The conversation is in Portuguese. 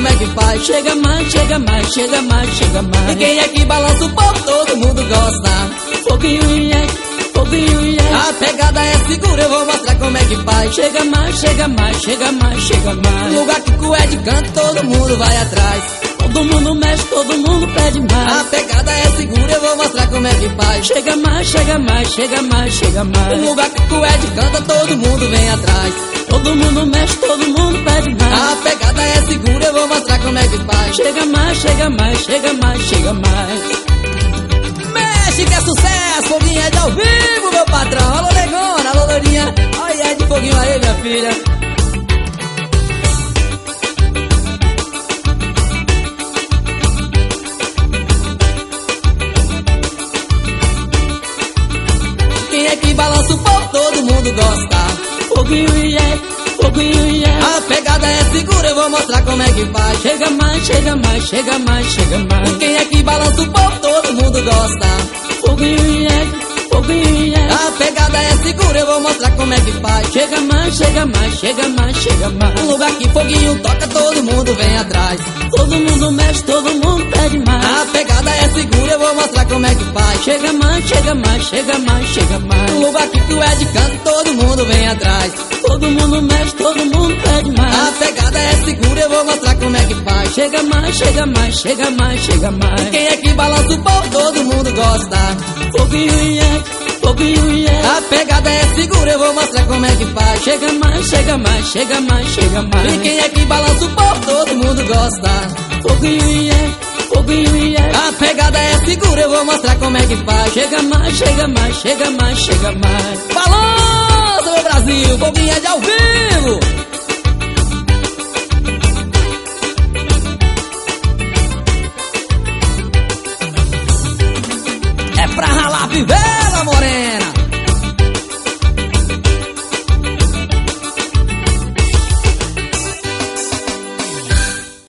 como é que faz. Chega mais, chega mais, chega mais, chega mais. E quem é que balança o povo, todo mundo gosta. Foguinho e foguinho e a pegada é segura, eu vou mostrar como é que faz. Chega mais, chega mais, chega mais, chega mais. No lugar que o Ed canta, todo mundo vai atrás. Todo mundo mexe, todo mundo pede mais. A pegada é segura, eu vou mostrar como é que faz. Chega mais, chega mais, chega mais, chega mais. No lugar que o Ed canta, todo mundo vem atrás. Todo mundo mexe, todo mundo pede mais. A pegada é segura, eu vou mostrar como é que faz. Chega mais, chega mais, chega mais, chega mais. Mexe que é sucesso, Foguinho Ed ao vivo, meu patrão. Alô, negona, alô, loirinha. Olha Ed Foguinho aí, minha filha. Quem é que balança o povo, todo mundo gosta. Foguinho e foguinho e a pegada é segura, eu vou mostrar como é que faz. Chega mais, chega mais, chega mais, chega mais. Quem é que balança o povo, todo mundo gosta. Foguinho e foguinho e a pegada é segura, eu vou mostrar como é que faz. Chega mais, chega mais, chega mais, chega mais. No lugar que Foguinho toca, todo mundo vem atrás. Todo mundo mexe, todo mundo pede mais. A pegada é segura, eu vou mostrar como é que faz. Chega mais, chega mais, chega mais, chega mais. No lugar que o Ed canta, todo mundo vem atrás. Todo mundo mexe, todo mundo pede mais. A pegada é segura, eu vou mostrar como é que faz. Chega mais, chega mais, chega mais, chega mais. Quem é que balança o povo, todo mundo gosta. Foguinho e foguinho e a pegada é segura, eu vou mostrar como é que faz. Chega mais, chega mais, chega mais, chega mais. E quem é que balança o povo, todo mundo gosta. Foguinho e a pegada é segura, eu vou mostrar como é que faz. Chega mais, chega mais, chega mais, chega mais. Balança, meu Brasil, Foguinho Ed ao vivo. É pra ralar a fivela, morena.